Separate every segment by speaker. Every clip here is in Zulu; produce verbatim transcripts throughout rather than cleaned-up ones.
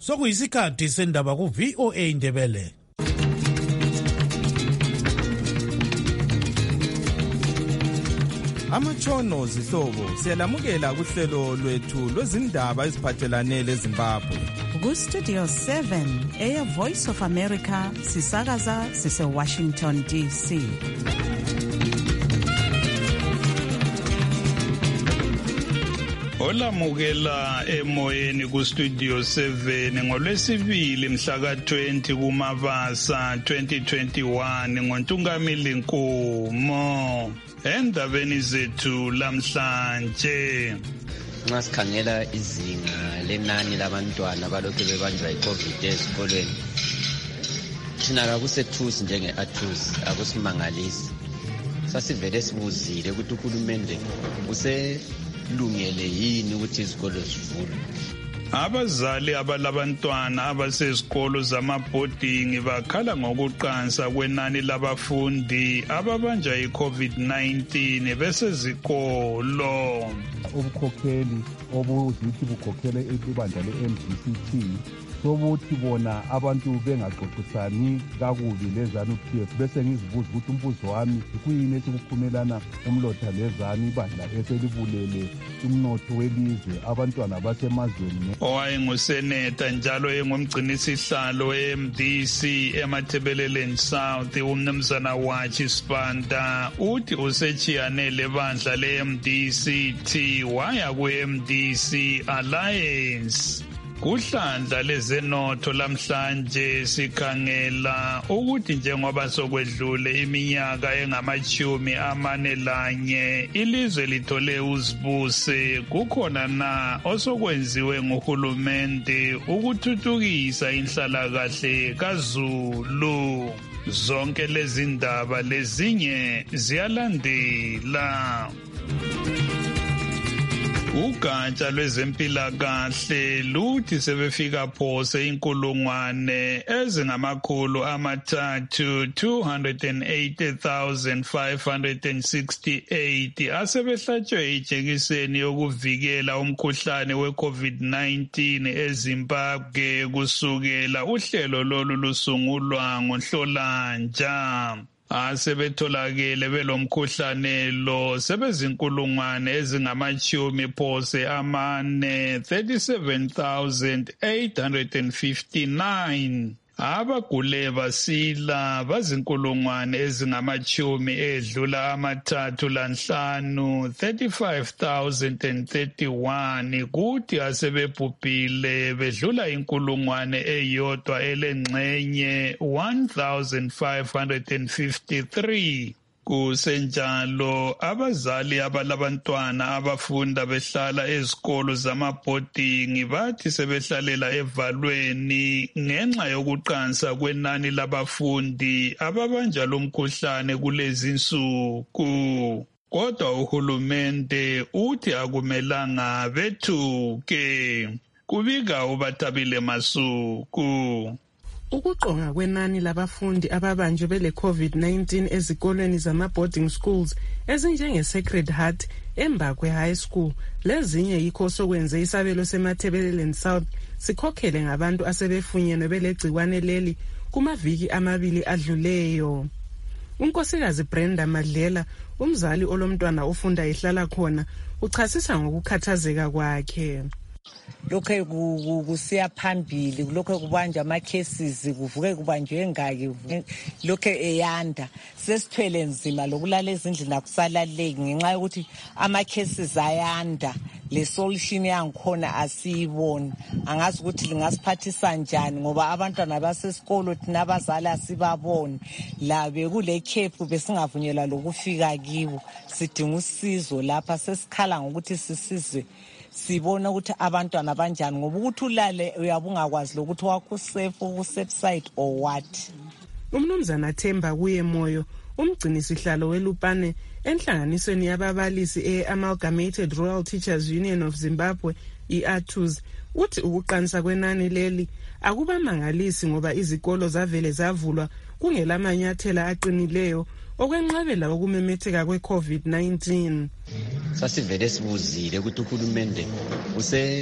Speaker 1: Sokuyisikhathi sendaba ku V O A Indebele.
Speaker 2: Amatshono zihlobo siyalamukela kuhlelo lwethu lwezindaba eziphathelane leZimbabwe.
Speaker 3: Ku Studio seven eya Voice of America sisakaza sise Washington D C.
Speaker 4: Olamukela emoyeni ku Studio seven ngolwesibili mhla ka twenty kuMabasa twenty twenty-one ngoNtungamili Nkomo. Endabeni zethu lamhlanje
Speaker 5: nxa sikhangela izinga lenani labantwana balokhu bebanjwa yi-COVID esikolweni, thina kakusethusi njenge-athusi akusimangalisi. Sasivele sibuzile ukuthi uhulumende uselungele yini ukuthi izikolo zivulwe.
Speaker 4: Abazali abalabantwana abasezikolo zama-boarding bakhala ngokuqansa kwenani labafundi ababanja i-COVID nineteen besezikolo.
Speaker 6: Ubukhokheli obuzithi bukhokhele ibandla le-M D C T sobuthi bona abantu bengaxoxisani kakubi leZANU-P F bese ngizibuza ukuthi umbuzo wami kuyini esikuphumelana umlotha leZANU ibandla eselibulele umnotho welizwe abantwana basemazweni.
Speaker 4: Owayenguseneta njalo engumgcinisihlalo we-M D C eMathebeleleni South umnumzana Wachi Sibanda uthi usechiyane lebandla le-M D C T waya ku-M D C Alliance. Kuhlandla lezenotho lamhlanje sikhangela ukuthi njengoba sokwedlule iminyaka engamachumi amane lanye ilizwe lithole uzibuse, kukhona na osokwenziwe nguhulumende ukuthuthukisa inhlalakahle kaZulu. Zonke lezi ndaba lezinye ziyalandela. Ugatsha lwezempilakahle luthi sebefika phose inkulungwane ezingamakhulu amathathu two hundred eighty thousand five hundred sixty-eight asebehlatshwe ijekiseni yokuvikela umkhuhlane we-COVID nineteen eZimbabwe kusukela uhlelo lolu lusungulwa ngoNhlolanja. Asebetholakele belomkhuhlane lo sebezinkulungwane ezingamachumi phose amane thirty-seven thousand eight hundred fifty-nine. Abagule basila bazinkulungwane ezingamachumi edlula amathathu lanhlanu thirty-five thousand thirty-one kuthi asebebhubhile bedlula inkulungwane eyodwa elengxenye one thousand five hundred fifty-three. Kusenjalo abazali abalabantwana abafunda behlala ezikolo zama-boarding bathi sebehlalela evalweni ngenxa yokuqansa kwenani labafundi ababanja lomkhuhlane kulezi insuku. Kodwa uhulumende uthi akumelanga bethuke. Kubika uBathabile Masuku.
Speaker 7: Ukuqonga kwenani labafundi ababanjwe bele COVID nineteen ezikolweni zama-boarding schools ezinjenge Sacred Heart, Embakwe High School lezinye yikho sokwenze isabelo seMathebeleleni South sikhokhele ngabantu asebefunyenwe belegciwane leli kumaviki amabili adluleyo. Unkosikazi Brenda Madlela, umzali olomntwana ufunda ehlala khona, uchasisa ngokukhathazeka kwakhe.
Speaker 8: Lokho kusiya phambili, lokho kubanja ama cases kuvuke kubanjwe ngaki, lokho eyanda sesithwele nzima lokulala ezindlini akusalaleki ngenxa yokuthi ama cases ayanda. Le solution yangikhona asiyiboni, angazi ukuthi lingasiphathisa njani ngoba abantwana basesikolo thina abazali asibaboni. La bekule camp besingavunyelwa lokufika kibo, sidinga usizo lapha, sesikhala ngokuthi sisizwe sibona ukuthi abantwana banjani ngoba ukuthi ulale uyabungakwazi lokuthi wakho safe ku-safe side or what.
Speaker 7: Umnumzana Themba kuye moyo umgcinisihlalo weLupane enhlanganisweni yababalisi e-Amalgamated Rural Teachers Union of Zimbabwe i-ATUZ uthi ukuqansa kwenani leli akubamangalisi ngoba izikolo zavele zavulwa kungelamanyathela aqinileyo okwenqabela ukumemetheka kwe-COVID nineteen.
Speaker 5: Sasivele sibuzile ukuthi uhulumende use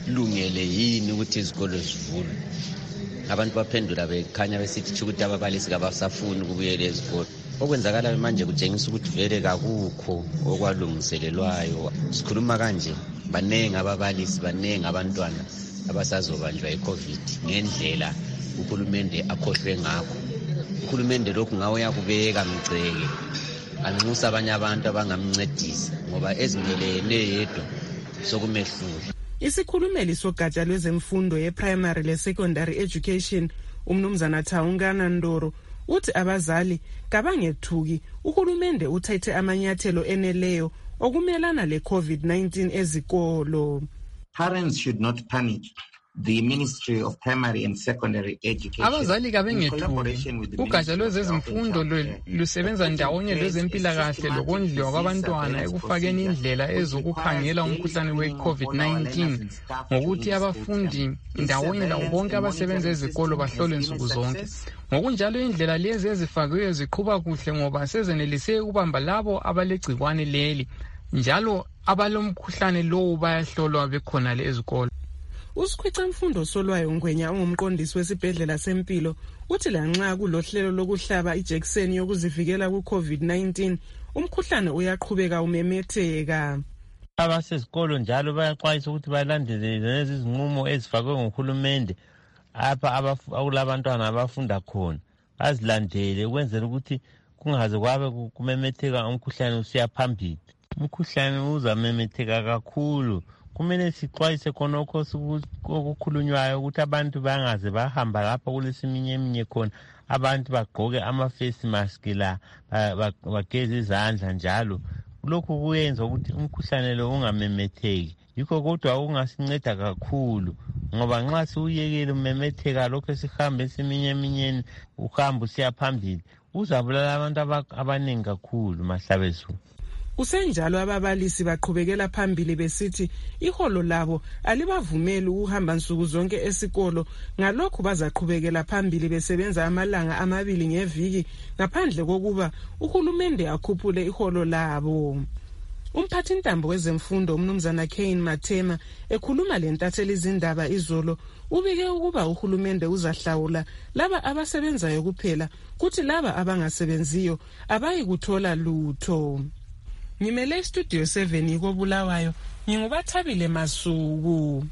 Speaker 5: kulungele yini ukuthi izikolo zivulwe. Abantu baphendula bekhanya besithi ukuthi ababalisi kabasafuni ukubuyela ezikolo. Okwenzakala manje kutshengisa ukuthi vele kakukho okwalungiselelwayo. Sikhuluma kanje, banengi ababalisi, banengi abantwana abasazobanjwa iCovid ngendlela uhulumende akhohlwe ngakho. Uhulumende lokhu ngawo yakubeka mgceke, anxusa abanye abantu abangamncedisa ngoba ezingelene yedwa sokumehlula.
Speaker 7: Isikhulumeli sogatsha lwezemfundo ye-primary le-secondary education, umnumzana Thaungana Ndoro, uthi abazali kabangethuki uhulumende uthethe amanyathelo eneleyo okumelana le-COVID nineteen ezikolo.
Speaker 9: Parents should not panic. The Ministry of Primary and Secondary Education.
Speaker 10: Abazali kabengethuki. Ugatsha lwezemfundo lusebenza ndawonye lwezempilakahle lokondliwa kwabantwana ekufakeni indlela ezokukhangela umkhuhlane we-COVID nineteen ngokuthi abafundi ndawonye labo bonke abasebenza ezikolo bahlolwe nsuku zonke. Ngokunjalo indlela lezi ezifakiwe ziqhuba kuhle ngoba sezenelise ukubamba labo abalegcikwane leli. Njalo abalomkhuhlane lowo bayahlolwa bekhona le ezikolo. Usikhwica Mfundo Solwayo Ngwenya ongumqondisi wesibhedlela sempilo uthi lanxa kulohlelo lokuhlaba ijekiseni yokuzivikela ku-COVID nineteen umkhuhlane uyaqhubeka umemetheka.
Speaker 11: Abasesikolo njalo bayaxwayisa ukuthi balandele lezi zinqumo ezifakwe nguhulumende apha akulabantwana abafunda khona, bazilandele ukwenzela ukuthi kungaze kwabe kumemetheka umkhuhlane usiya phambili. Umkhuhlane uzamemetheka kakhulu. Kumele sixwayise khonokho okukhulunywayo ukuthi abantu bangaze bahamba lapha kulesiminye eminye khona, abantu bagqoke ama-face mask la, bageze izandla njalo. Lokhu kuyenza ukuthi umkhuhlane lo ungamemetheki. Yikho kodwa ungasinceda kakhulu ngoba nxa siwuyekile umemetheka lokho sihambe esiminye eminyeni uhamba usiya phambili uzabulala abantu abaningi kakhulu mahlabezulu.
Speaker 7: Kusenjalo ababalisi baqhubekela phambili besithi iholo labo alibavumeli ukuhamba nsuku zonke esikolo, ngalokho bazaqhubekela phambili besebenza amalanga amabili ngeviki ngaphandle kokuba uhulumende akhuphule iholo labo. Umphathi ntambo wezemfundo umnumzana Kane Mathema ekhuluma lentatheli izindaba izolo ubike ukuba uhulumende uzahlawula laba abasebenzayo kuphela kuthi laba abangasebenziyo abayi kuthola lutho. Ngimele studio seven ko Bulawayo, ngingubathabile Masuku.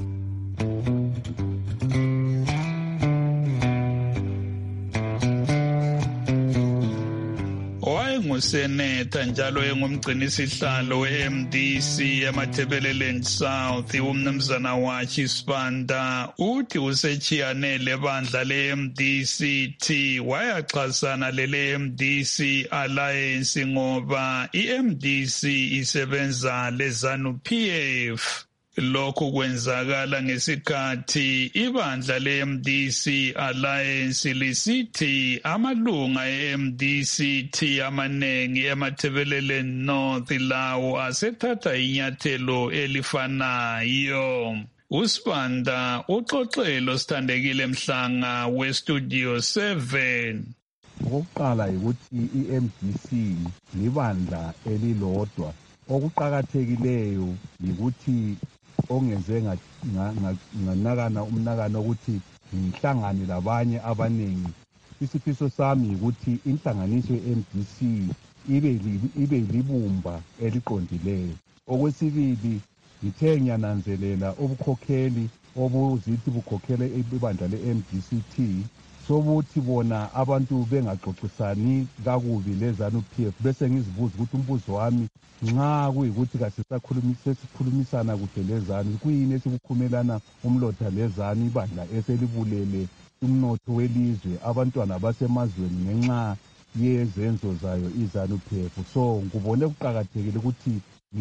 Speaker 4: Wayenguseneta njalo engumgcinisihlalo we-M D C eMathebeleland South umnumzana Washi Sibanda uthi usechiyanele bandla le-M D C T wayaxhasana lele-M D C Alliance ngoba i-M D C isebenza le-ZANU-P F. Lokhu kwenzakala ngesikhathi ibandla le-M D C Alliance lisithi amalunga e-M D C T amanengi eMathebeleland North lawo asethatha inyathelo elifanayo. uSibanda uxoxelo sithandekile Mhlanga westudio seven.
Speaker 6: Okokuqala ukuthi i-M D C libandla elilodwa. Okuqakathekileyo yikuthi ongenze nganakana umnakano ukuthi ngihlangane labanye abaningi. Isifiso sami ukuthi inhlanganiso ye-M D C ibe ibe libumba eliqondileyo. Okwesibili ngithe ngiyananzelela ubukhokheli obuzithi bukhokhele ibandla le-M D C T sokuthi bona abantu bengaxoxisani kakubi le-ZANU-P F bese ngizibuza ukuthi umbuzo wami nxa kuyikuthi kasesikhulumisana kuhle le-ZANU kuyini esikukhumelana umlotha le-ZANU ibandla eselibulele umnotho welizwe abantwana basemazweni ngenxa yezenzo zayo i-ZANU-P F. So ngubone kuqakathekile ukuthi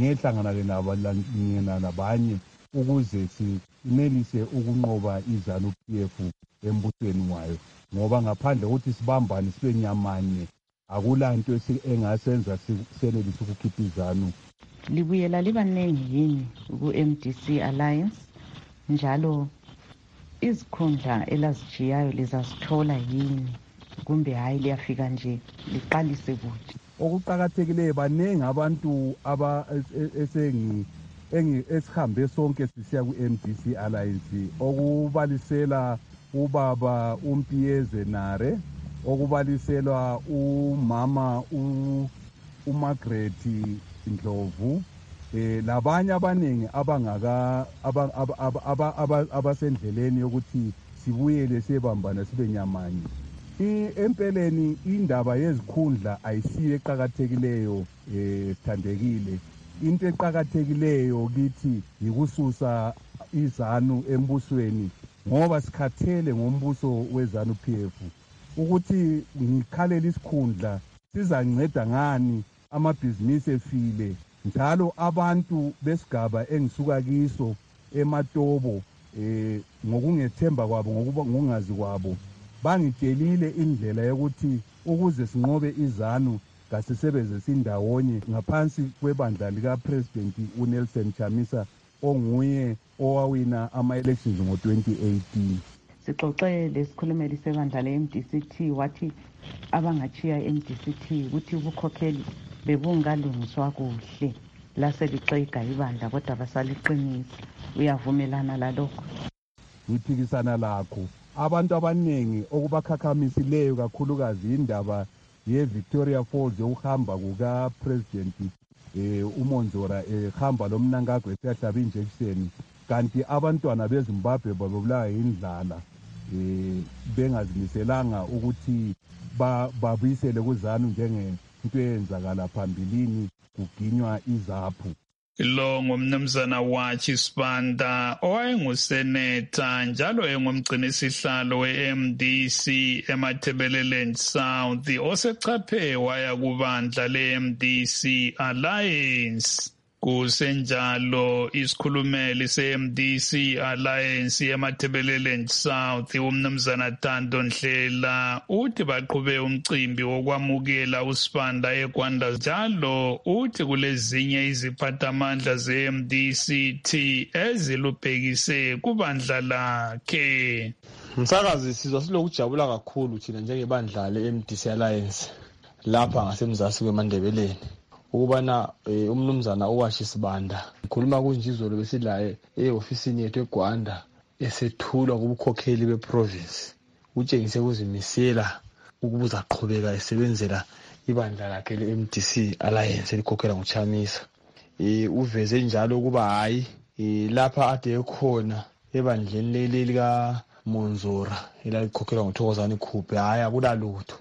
Speaker 6: ngiyehlangana nabanye ukuze simelise ukunqoba i-ZANU-P F embusweni wayo, ngoba ngaphandle ukuthi sibambane sibe nyamanye akulanto engasenza senelise ukukhipha iZANU.
Speaker 12: Libuyela libaningi yini ku-M D C Alliance njalo izikhundla elazitshiyayo lizasithola yini kumbe hayi liyafika nje liqalise kuthi?
Speaker 6: Okuqakathekileyo banengi abantu aba esengi esihambe sonke sisiya ku-M D C Alliance, okubalisela ubaba uMpiyeze Nare, okubaliselwa umama uMargaret Ndlovu, eh labanye abaningi abangaka abasendleleni yokuthi sibuyele sebambana sibe nyamanye. Empeleni indaba yezikhundla ayisiyo eqhakathekileyo eh thandekile. Into eqhakathekileyo kithi yikususa izanu embusweni, ngoba sikhathele ngombuso wezanu P F ukuthi ngikhalela isikhundla sizanceda ngani amabhizinisi efile, njalo abantu besigaba engisuka kiso eMatobo eh ngokungethemba kwabo ngokuba ngongazi kwabo bangitshelile indlela yokuthi ukuze sinqobe izanu kasisebenzise indawonye ngaphansi kwebandla lika President uNelson Chamisa onguye owawina ama-elections ngo twenty eighteen.
Speaker 12: Sixoxe lesikhulumeli sebandla le-M D C T wathi abangachiya i-M D C T ukuthi ubukhokheli bebungalungiswa kuhle laselixega ibandla kodwa basaliqinisa. Uyavumelana lalokho?
Speaker 6: Ngiphikisana lakho. Abantu abaningi okubakhakhamisileyo kakhulukazi indaba ye-Victoria Falls yokuhamba kuka-President eh uMonzora ehamba lomnankagwe esiyahlaba injection, kanti abantwana beZimbabwe babulawa indlala eh bengazimiselanga ukuthi babuyisele kuzanu njengento eyenzakala phambilini kuginywa izaphu.
Speaker 4: Lo ngumnumzana wathi Sibanda owayenguseneta njalo engumgcinisihlalo we-M D C eMatabeleland South osechaphe waya kubandla le-M D C Alliance. Kusenjalo isikhulumeli se-M D C Alliance eMatabeleland South umnumzana Tando Ndlela uthi baqhube umcimbi wokwamukela uSibanda eGwanda, njalo uthi kulezinye iziphathamandla ze-M D C T ezilubhekise kubandla lakhe.
Speaker 13: Msakazi, sizwa silokujabula kakhulu thina njengebandla le-M D C Alliance lapha ngasemzasi kweMandebeleni ukubana umnumzana owashi Sibanda ukhuluma kunje izolo besilaye eofisini yethu eGwanda esethulwa kubukhokheli beprovince utshengise ukuzimisela ukubuza aqhubeka esebenzela ibandla lakhe le-M D C Alliance elikhokhela nguChamisa. Eh uveze njalo kuba hayi lapha ade ekhona ebandleni leli lika Monzora elalikhokhela nguThokozani Khuphe hayi akulalutho.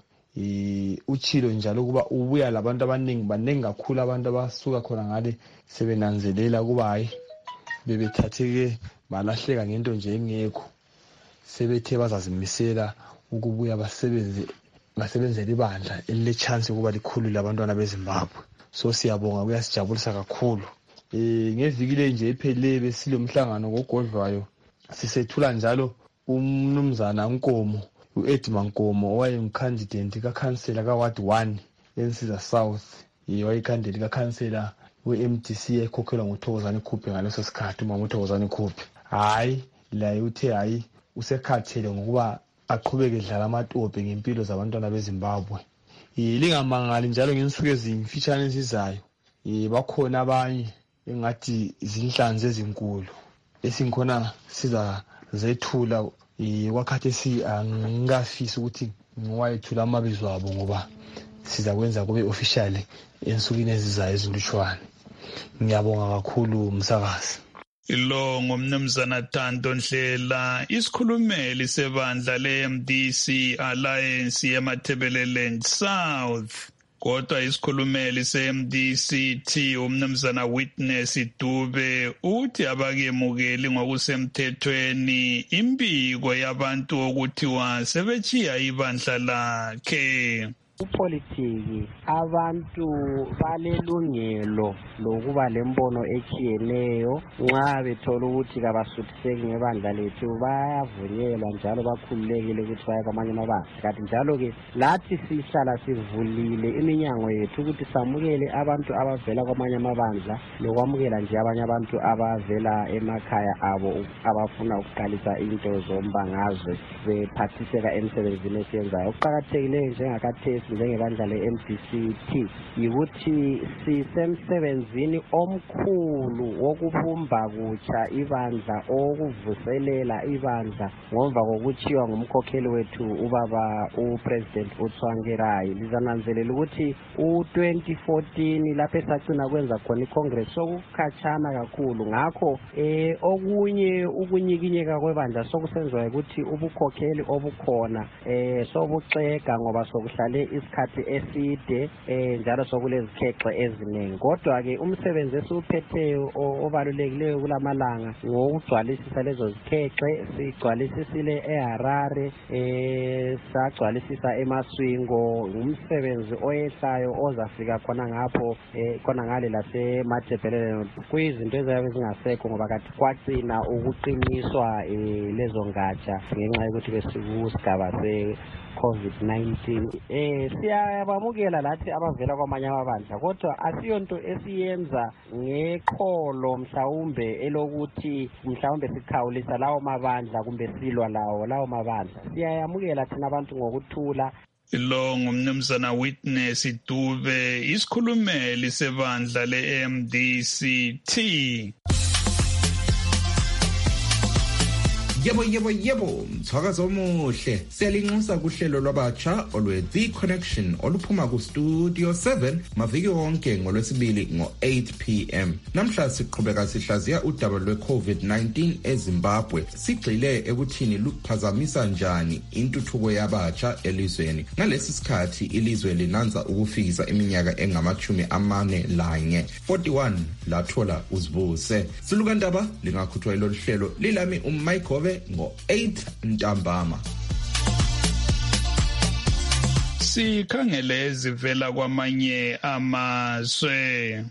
Speaker 13: Eh uchilo njalo kuba ubuya labantu abaningi banengi kakhulu abantu abasuka khona ngale sebenanzelela kuba hayi bebethatheke balahleka ngento nje engekho, sebethe bazazimisela ukubuya basebenze basebenzele ibandla elile chance kuba likhulu labantwana beZimbabwe. So siyabonga, kuyasijabulisa kakhulu. Eh ngeviki nje iphele besilomhlangano ngogodlwayo sisethula njalo umnumzana Nkomo uEdmund Nkomo owayengumcandidate kaCouncillor kaWard one eNsiza South, yewayicandidate kaCouncillor we-M D C ekhokhelwa nguThokozani Khuphe ngaleso sikhathi umama uThokozani Khuphe. Hayi la uthe hayi usekhathele ngokuba aqhubeke edlala amatope ngempilo zabantwana beZimbabwe. Lingamangali njalo ngensuku ezimfitshane ezizayo bakhona abanye engathi izinhlanzi ezinkulu esinkhona siza zethula wakhathi si angingafisi ukuthi ngwayethula amabizo abo ngoba siza kwenza kube official ensukwini ezizayo ezilutshwane. Ngiyabonga kakhulu msakazi.
Speaker 4: Lo ngumnumzana Tando Ndlela, isikhulumeli sebandla le-M D C Alliance eMatabeleland South. Kodwa isikhulumeli se-M D C T umnumzana Witness Dube uthi abakemukeli ngokusemthethweni imbiko yabantu okuthiwa sebechiya ibandla lakhe.
Speaker 14: Upolitiki abantu balelungelo lokuba lembono echiyeneyo nxa bethola ukuthi kabasuthiseki ngebandla lethu bayavunyelwa njalo bakhululekile ukuthi baye kwamanye amabandla. Kanti njalo ke lathi sihlala sivulile iminyango yethu ukuthi samukele abantu abavela kwamanye amabandla lokwamukela nje abanye abantu abavela emakhaya abo abafuna ukuqalisa into zombangazwe bephathiseka emsebenzini esiyenzayo. Okuqakathekileyo njengakhathesi kithi njengebandla le-M D C T yikuthi sisemsebenzini omkhulu wokubumba kutsha ibandla, okuvuselela ibandla ngomva kokuchiwa ngumkhokheli wethu ubaba uPresident uTsvangirai. Lizananzelela ukuthi u-twenty fourteen lapho esagcina kwenza khona iCongress sokukhatshana kakhulu, ngakho eh okunye ukunyikinyeka kwebandla sokusenziwa ukuthi ubukhokheli obukhona eh sobuxega ngoba sokuhlale isikhathi eside eh njalo sokulezikhexe eziningi. Kodwa ke umsebenzi esuphetheyo obalulekileyo kulamalanga ngokugcwalisisa lezo zikhexe. Sigcwalisisile eHarare, eh sagcwalisisa eMaswingo, umsebenzi oyehlayo ozafika khona ngapho eh khona ngale laseMathebhelele kuyizinto ezabe zingasekho ngoba kathi kwagcina ukuqiniswa eh lezo ngatsha ngenxa yokuthi besikusigaba se COVID nineteen. Eh siyabamukela lathi abavela kwamanye amabandla, kodwa asiyonto esiyenza ngeqholo mhlawumbe elokuthi mhlawumbe sikhawulisa lawo mabandla kumbe silwa lawo lawo mabandla. Siyayamukela thina abantu ngokuthula.
Speaker 4: Lo ngumnumzana Witness Dube, isikhulumeli sebandla le-M D C T.
Speaker 15: Yebo yebo yebo, mthakazo omuhle. Siyalinxusa kuhlelo lwabatsha olwe The Connection oluphuma ku Studio seven maviki wonke ngolwesibili ngo eight p m. Namhla siqhubeka sihlaziya udaba lwe COVID nineteen eZimbabwe. Sigxile ekuthini luphazamisa njani intuthuko yabatsha elizweni. Ngalesi sikhathi ilizwe linanza ukufikisa iminyaka engamachumi amane lanye forty-one lathola uzibuse. Silukandaba lingakhuthwa lolu hlelo lilami uMaikove ngo eight ntambama.
Speaker 4: Sikhangele ezivela kwamanye amazwe.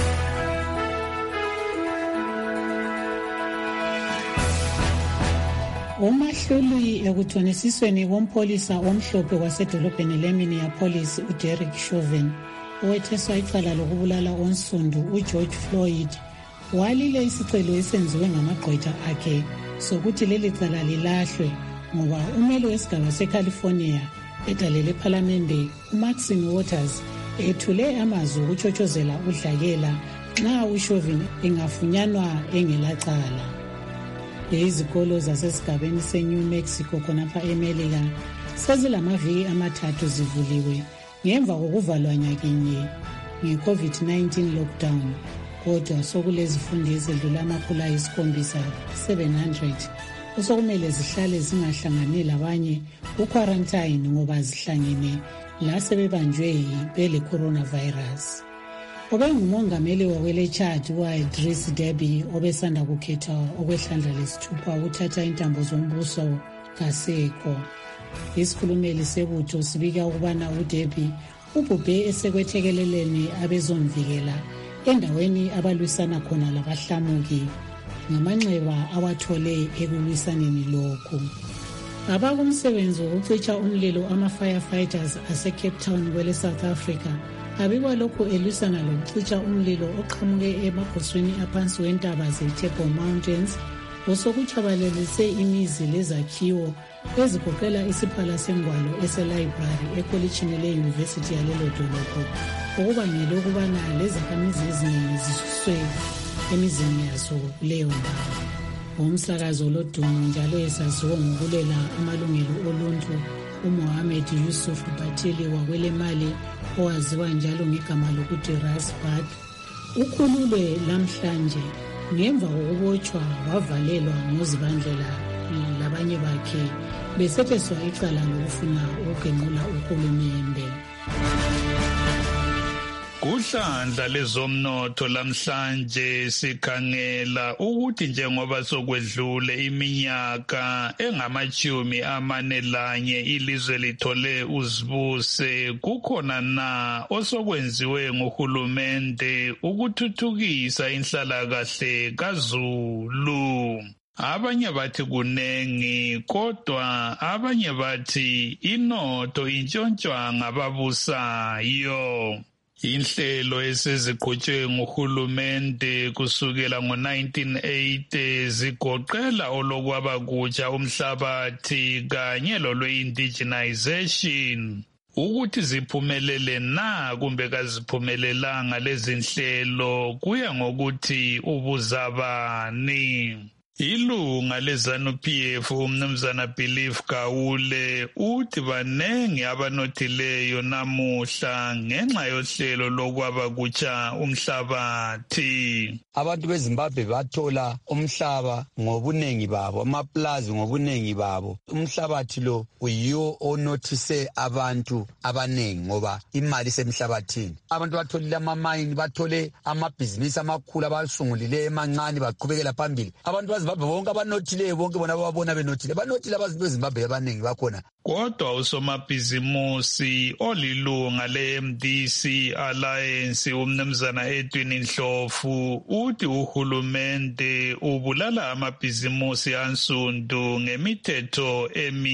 Speaker 16: Umahluli ekuthonisisweni kompholisa omhlophe wasedolobheni leMinneapolis uDerek Chauvin owetheswa icala lokubulala onsundu uGeorge Floyd walile isicelo esenziwe ngamagqwetha akhe sokuthi leli cala lilahlwe ngoba umeli wesigaba seCalifornia edalele ephalamende uMaxine Waters ethule amazwi okuchotshozela udlakela nxa uChauvin engafunyanwa engelacala. Izikolo zasesigabeni seNew Mexico khonapha eMelika sezilamaviki amathathu zivuliwe ngemva kokuvalwa nyakinye nge-COVID nineteen lockdown. Kodwa sokulezifundi ezedlula amakhulu ayisikhombisa seven hundred osokumele zihlale zingahlangani labanye ku-quarantine ngoba zihlangene la sebebanjwe bele coronavirus. Obengumongameli wakwele Chad u-Idris Deby obesanda kukhetha okwehlandla lesithupha ukuthatha intambo zombuso kasekho. Isikhulumeli sebutho sibika ukubana uDeby ubhubhe esekwethekeleleni abezomvikela endaweni abalwisana khona labahlamuki ngamanxeba awathole ekulwisaneni lokhu. Abakumsebenzi wokucitsha umlilo ama-firefighters ase-Cape Town kwele South Africa abikwa lokhu elwisana lokucitsha umlilo oqhamuke emagosweni aphansi wentaba ze-Table Mountains osokutshabalalise imizi lezakhiwo ezigoqela isiphala sengwalo eselibrary ekolitshini le-University yalelo dolobho okubangela ukubana lezakhamizi eziningi zisuswe emizini yazo kuleyo ndawo. Umsakazo lodumo njalo esaziwa ngokulela amalungelo oluntu uMohammed Yusuf Batili wakwele Mali owaziwa njalo ngegama lokuthi Rasbad ukhululwe lamhlanje ngemva kokubotshwa wavalelwa ngozibandlela labanye bakhe besetheswa icala lokufuna ukugenqula uhulumende.
Speaker 4: Kuhlandla lezomnotho lamhlanje sikhangela ukuthi njengoba sokwedlule iminyaka engamachumi amane lanye ilizwe lithole uzibuse, kukhona na osokwenziwe nguhulumende ukuthuthukisa inhlalakahle kaZulu? Abanye bathi kunengi, kodwa abanye bathi inotho intshontshwa ngababusayo. Inhlelo eseziqhutshwe nguhulumende kusukela ngo nineteen eighty zigoqela olokwabakutsha umhlabathi kanye lolwe-indigenization. ukuthi ziphumelele na kumbe kaziphumelelanga lezi nhlelo kuya ngokuthi ubuzabani. Ilunga leZANU-P F umnumzana Believe Gawule uthi banengi abanothileyo namuhla ngenxa yohlelo lokwaba kutsha umhlabathi.
Speaker 17: Abantu beZimbabwe bathola umhlaba ngobunengi babo, amaplazi ngobunengi babo. Umhlabathi lo uyiwo onothise abantu abanengi ngoba imali semhlabathini. Abantu batholile amamayini, bathole amabhizinisi amakhulu abasungulile emancane baqhubekela phambili. Abantu baZimbabwe bonke abanothileyo bonke bona babona benothile. Banothile abantu beZimbabwe abanengi bakhona.
Speaker 4: Kodwa usomabhizimusi olilunga le-M D C Alliance umnumzana Edwin Ndlovu uthi uhulumende ubulala amabhizimusi ansundu ngemithetho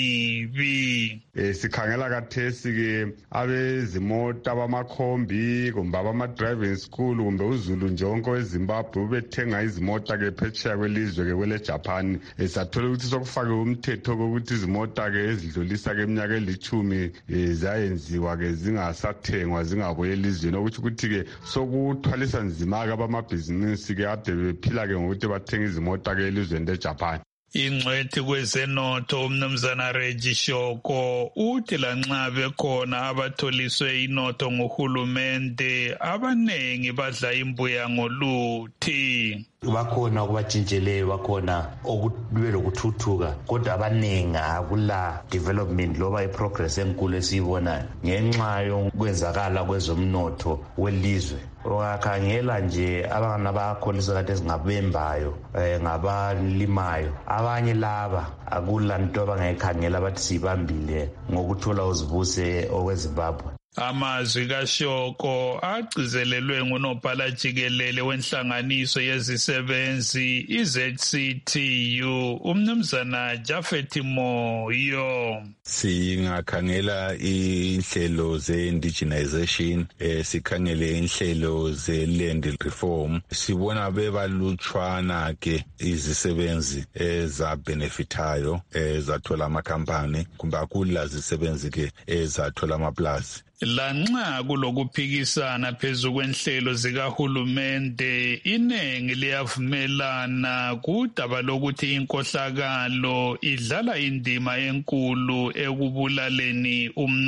Speaker 4: emibi.
Speaker 18: Eh, sikhangela kathesi ke abezimota abamakhombi kumbe abama-driving school kumbe uZulu njonke weZimbabwe ubethenga izimota ke phetsheya kwelizwe ke kwele Japan. Esathola ukuthi sokufake umthetho kokuthi izimota ke ezidlulisa ke eminyaka elithumi zayenziwa ke zingasathengwa zingabuye elizweni, ukuthi ukuthi ke sokuthwalisa nzima ke abamabhizinisi ke ade bephila ke ngokuthi bathenga izimota ke elizweni leJapan.
Speaker 4: Ingcwethi kwezenotho umnumzana Reggie Shoko uthi lanxa bekhona abatholiswe inotho nguhulumende abanengi badla imbuya ngoluthi.
Speaker 19: Bakhona okubatshintsheleyo, bakhona okube lokuthuthuka, kodwa abanengi akula development loba iprogress enkulu esiyibonayo ngenxa yokwenzakala kwezomnotho welizwe. Ungakhangela nje abana bakholisa kade singabembayo eh, ngabalimayo, abanye laba akula nto abangayikhangela bathi sibambile ngokuthola uzibuse okweZimbabwe.
Speaker 4: Amazwi kaShoko agcizelelwe ngunobhala jikelele wenhlanganiso yezisebenzi i-Z C T U umnumzana Jafet Moyo.
Speaker 20: Singakhangela inhlelo ze-indigenization, eh, sikhangele inhlelo ze-land reform, sibona bebalutshwana ke izisebenzi ezabenefitayo ezathola amakhampani kumbe akula zisebenzi ke ezathola amaplazi.
Speaker 4: Lanxa kulokuphikisana phezu kwenhlelo zikahulumende, inengi liyavumelana kudaba lokuthi inkohlakalo idlala indima enkulu ekubulaleni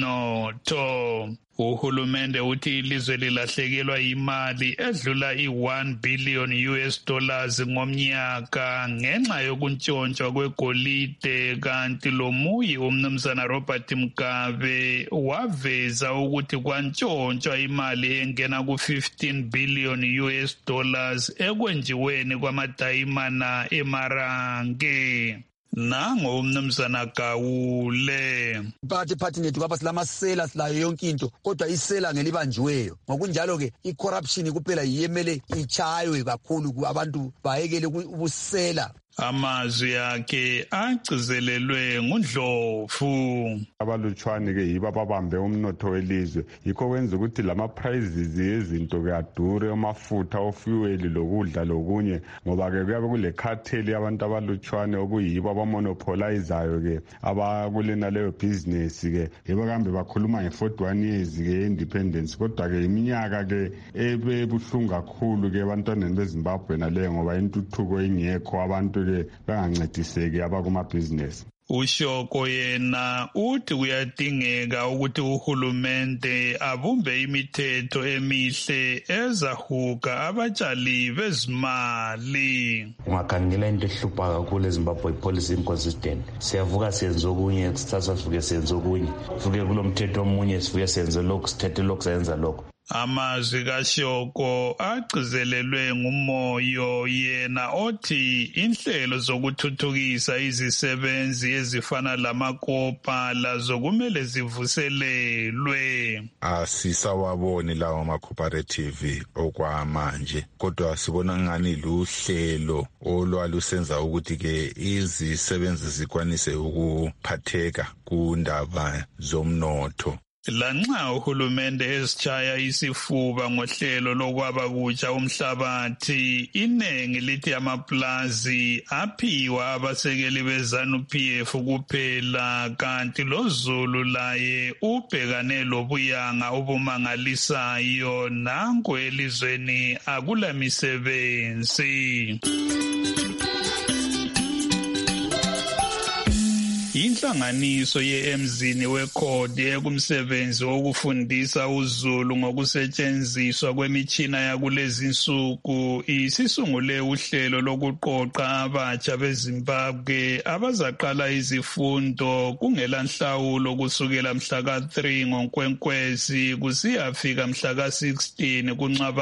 Speaker 4: umnotho. Uhulumende uthi ilizwe lilahlekelwa imali edlula i-one billion U S dollars ngomnyaka ngenxa yokuntshontsha kwegolide, kanti lo muyi umnumzana Robert Mugabe waveza ukuthi kwantshontsha imali engena ku-fifteen billion U S dollars ekwenjiweni kwamadayimana eMarange. Nango umnumzana Gawule.
Speaker 17: Bathi phathi nethu baba silamasela silayo yonke into, kodwa isela ngelibanjiweyo. Ngokunjalo ke i-corruption kuphela yiyemele ichaywe kakhulu abantu bayekele ubusela.
Speaker 4: Amazwi akhe agcizelelwe nguNdlovu.
Speaker 18: Abalutshwane ke yibo ababambe umnotho welizwe, yikho kwenza ukuthi lama prices yezinto ke adure, amafutha, ofuel, lokudla lokunye, ngoba ke kuyabe kule cartel yabantu abalutshwane okuyibo abamonopolizayo ke abakulena leyo business ke, yibo kambe bakhuluma nge-forty-one years ke independence, kodwa ke iminyaka ke ebebuhlungu kakhulu ke ebantwaneni beZimbabwe naleyo ngoba intuthuko ingekho, abantu ke bangancediseki abakumabhizinesi.
Speaker 4: Ushoko yena uthi kuyadingeka ukuthi uhulumende abumbe imithetho emihle ezahuga abatshali bezimali.
Speaker 19: Ungakhangela into ehlupha kakhulu eZimbabwe policy inconsistent. Siyavuka senze okunye, kusithatha sivuke senze okunye, sivuke kulomthetho omunye sivuke senze lokhu, sithethe lokhu senza lokhu.
Speaker 4: Amazwi kaShoko agcizelelwe nguMoyo yena othi inhlelo zokuthuthukisa izisebenzi ezifana lamakopa lazo kumele zivuselelwe.
Speaker 20: Asisawaboni lawo ma-cooperative okwamanje, kodwa sibona ngani luhlelo olwalusenza ukuthi ke izisebenzi zikwanise ukuphatheka kundaba zomnotho.
Speaker 4: Lanxa uhulumende ezitshaya isifuba ngohlelo lokwaba kutsha umhlabathi, iningi lithi amaplazi aphiwa abasekeli beZANU P F kuphela, kanti loZulu laye ubhekane lobuyanga obumangalisayo nanku elizweni akula misebenzi. Inhlanganiso ye-emzini wekhodi ekumsebenzi wokufundisa uZulu ngokusetshenziswa kwemitshina yakulezi nsuku isisungule uhlelo lokuqoqa abatsha beZimbabwe abazaqala izifundo kungela nhlawulo kusukela mhla ka three ngoNkwenkwezi kusiyafika mhla ka sixteen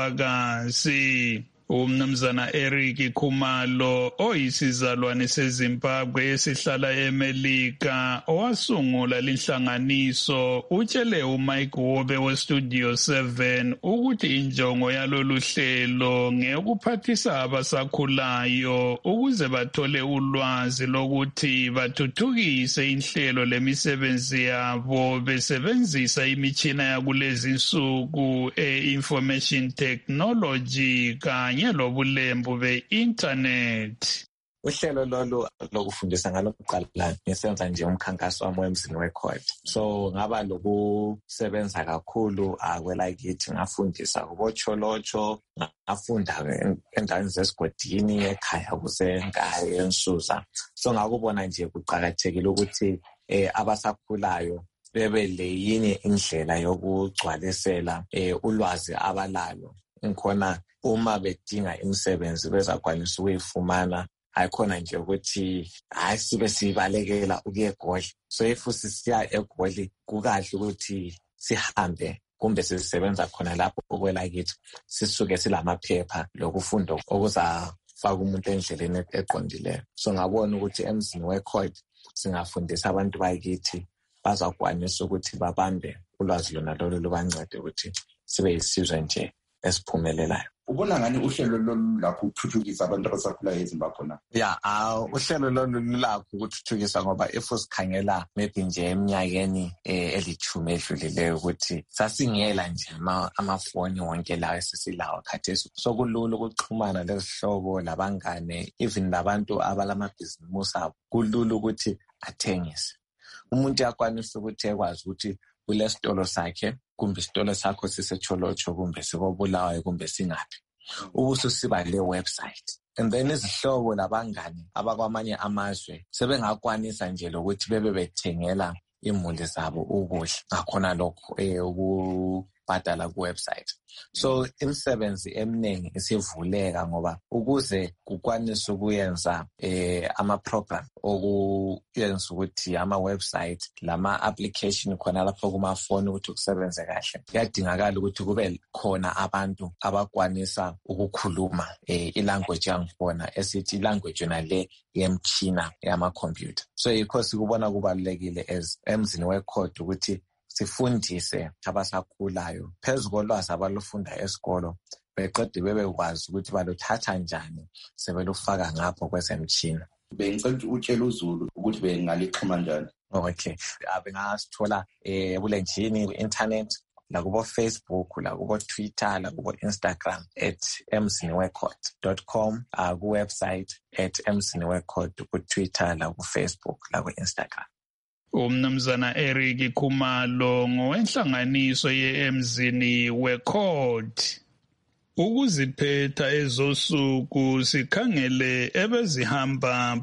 Speaker 4: kuNcwabakazi. Umnumzana Eric Khumalo oyisizalwane seZimbabwe esihlala eMelika owasungula linhlanganiso utshele uMike Wobe weStudio seven ukuthi injongo yalolu hlelo ngeyokuphathisa abasakhulayo ukuze bathole ulwazi lokuthi bathuthukise inhlelo lemisebenzi yabo besebenzisa imitshina yakulezi nsuku e-information technology kanye lobulembu be-internet.
Speaker 21: Uhlelo lolu lokufundisa ngalokuqala ngisenza nje umkhankaso wami wemzini wekhodi. So ngaba lokusebenza kakhulu akwelakithi ngafundisa kubocholocho, ngafunda endaweni zesigodini ekhaya kusenkaya ensusa. So ngakubona nje kuqakathekile ukuthi eh abasakhulayo bebe leyinye indlela yokugcwalisela eh ulwazi abalalo. Ngikhona uma bedinga imisebenzi bezakwanisa ukuyifumana, ayikhona nje ukuthi hayi sibe sibalekela ukuya eGoli. So if sisiya eGoli kukahle ukuthi sihambe kumbe sisebenza khona lapho okwelakithi sisuke silamaphepha lokufunda okuzafaka umuntu endleleni eqondileyo. So ngabona ukuthi emzini wekhodi singafundisa abantu bakithi bazakwanisa ukuthi babambe ulwazi lona lolu lubancede ukuthi sibe yisizwe nje esiphumelelayo.
Speaker 15: Ubona ngani uhlelo lolu lapho ukuthuthukisa abantu abasakhulayo eZimbabwe na?
Speaker 21: Yeah, uh, uhlelo lolu lapho ukuthuthukisa ngoba if usikhangela maybe nje eminyakeni eh, elithumi edlulileyo ukuthi sasingela nje amafoni wonke lawo esisilawo khathesi. So kulula ukuxhumana lezihlobo labangane, even labantu abalamabhizimusi abo kulula ukuthi athengise. Umuntu yakwanisa ukuthi ekwazi ukuthi kulesitolo sakhe kumbe isitolo sakho sisecholocho kumbe sikobulawayo kumbe singaphi. Ubususiba le website. And then izihlobo labangane abakwamanye amazwe sebengakwanisa nje lokuthi bebe bethengela imuli zabo ukudla. Ngakhona lokho eh ukubhadala ku website. So imisebenzi eminingi isivuleka ngoba ukuze kukwanise ukuyenza eh ama program okuyenza ukuthi ama website lama application khona lapho kuma phone ukuthi kusebenze kahle. Kuyadingakala ukuthi kube khona abantu abakwanisa ukukhuluma eh ilanguage yangikhona esithi language yona le yemchina yama computer. So yikho sikubona kubalekile as emzini wekhodi ukuthi sifundise abasakhulayo phezu kolwazi abalufunda esikolo beqede bebekwazi ukuthi baluthatha njani sebelufaka ngapho kwezemtshina.
Speaker 15: Bengicela utshela uZulu ukuthi bengalixhuma njani.
Speaker 21: Okay, abengasithola eh bulenjini ku-internet la kubo Facebook la kubo Twitter la kubo Instagram at emziniwekhodi dot com, uh, ku website at emziniwekhodi, ku Twitter la ku Facebook la ku Instagram.
Speaker 4: Umnumzana Eric Khumalo ngowenhlanganiso ye-emzini wekhodi. Ukuziphetha ezosuku sikhangele ebezihamba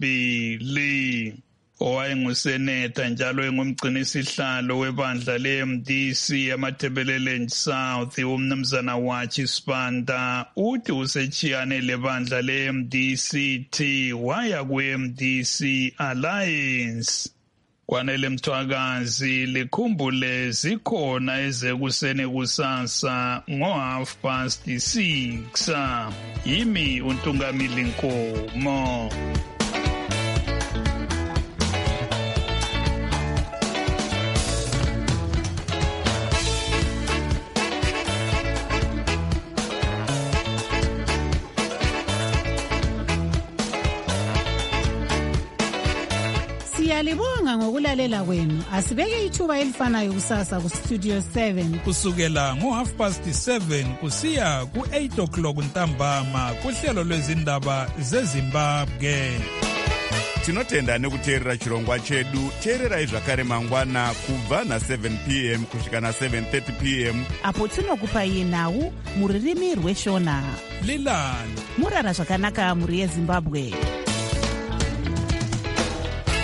Speaker 4: phambili. Owayenguseneta njalo engumgcinisihlalo webandla le-M D C Amathebeleland South umnumzana Wachi Sibanda uthi usechiyane lebandla le-M D C T waya ku-M D C Alliance. Kwanele Mthwakazi likhumbule zikhona ezekuseni kusasa ngo half past six. Yimi uNtungamili Nkomo.
Speaker 16: Siyalibonga ngokulalela kwenu. Asibeke ithuba elifanayo kusasa ku Studio seven.
Speaker 4: Kusukela ngo half past seven kusiya ku eight o'clock ntambama kuhlelo lwezindaba zeZimbabwe.
Speaker 1: Tinotenda nekuteerera chirongwa chedu. Teererai zvakare mangwana kubva na seven p m kusvika na seven thirty p m
Speaker 3: apo tinokupai nhau muririmi rweshona.
Speaker 4: Lilani
Speaker 3: murara zvakanaka muri yeZimbabwe.